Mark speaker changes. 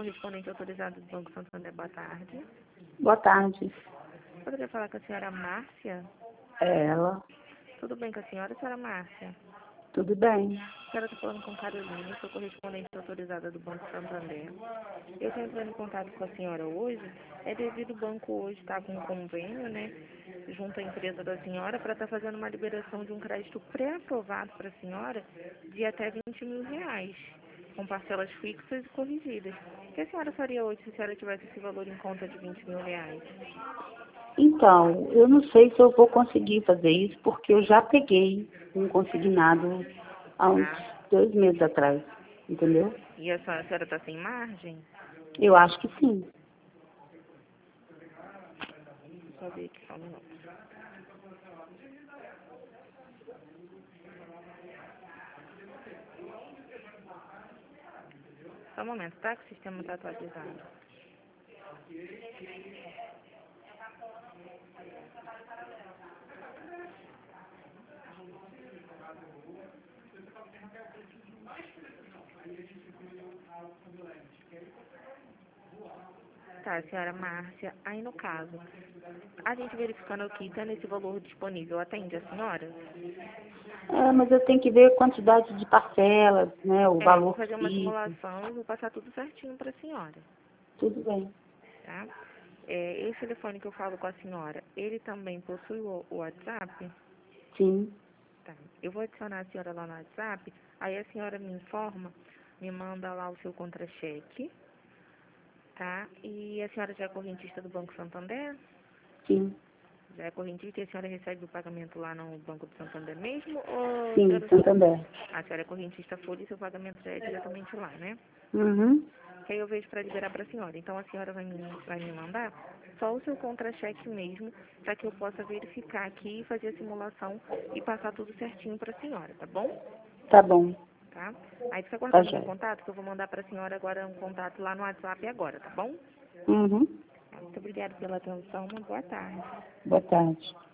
Speaker 1: correspondente autorizado do Banco Santander, boa tarde.
Speaker 2: Boa tarde.
Speaker 1: Poderia falar com a senhora Márcia?
Speaker 2: É ela.
Speaker 1: Tudo bem com a senhora Márcia?
Speaker 2: Tudo bem?
Speaker 1: A senhora está falando com Carolina, sou correspondente autorizada do Banco Santander. Eu estou entrando em contato com a senhora hoje, devido ao banco hoje estar com um convênio, né, junto à empresa da senhora, para estar fazendo uma liberação de um crédito pré-aprovado para a senhora de até R$ 20.000, com parcelas fixas e corrigidas. O que a senhora faria hoje se a senhora tivesse esse valor em conta de R$ 20.000?
Speaker 2: Então, eu não sei se eu vou conseguir fazer isso, porque eu já peguei um consignado há uns 2 meses atrás, entendeu?
Speaker 1: E a senhora está sem margem?
Speaker 2: Eu acho que sim.
Speaker 1: Só ver aqui, só um minuto. Só um momento, tá? Que o sistema está atualizado. Tá, senhora Márcia. Aí, no caso, a gente verificando aqui, tendo esse valor disponível, atende a senhora?
Speaker 2: É, mas eu tenho que ver a quantidade de parcelas, né, o
Speaker 1: Vou
Speaker 2: valor
Speaker 1: fazer uma
Speaker 2: fixo.
Speaker 1: simulação e vou passar tudo certinho para a senhora,
Speaker 2: Tudo bem.
Speaker 1: tá? Esse telefone que eu falo com a senhora, ele também possui o WhatsApp?
Speaker 2: Sim.
Speaker 1: Tá. Eu vou adicionar a senhora lá no WhatsApp, aí a senhora me informa, me manda lá o seu contra-cheque, tá? E a senhora já é correntista do Banco Santander?
Speaker 2: Sim.
Speaker 1: Já é correntista e a senhora recebe o pagamento lá no Banco do Santander mesmo? Ou a
Speaker 2: Sim,
Speaker 1: senhora
Speaker 2: Santander.
Speaker 1: A senhora é correntista full e seu pagamento já é diretamente lá, né?
Speaker 2: Uhum.
Speaker 1: Que aí eu vejo para liberar para a senhora. Então a senhora vai me mandar só o seu contra-cheque mesmo, para que eu possa verificar aqui, fazer a simulação e passar tudo certinho para a senhora, tá bom?
Speaker 2: Tá bom.
Speaker 1: Tá? Aí fica
Speaker 2: Tá
Speaker 1: guardando meu
Speaker 2: joia.
Speaker 1: contato, que eu vou mandar para a senhora agora um contato lá no WhatsApp agora, tá bom?
Speaker 2: Uhum.
Speaker 1: Muito obrigada pela atenção, uma boa tarde.
Speaker 2: Boa tarde.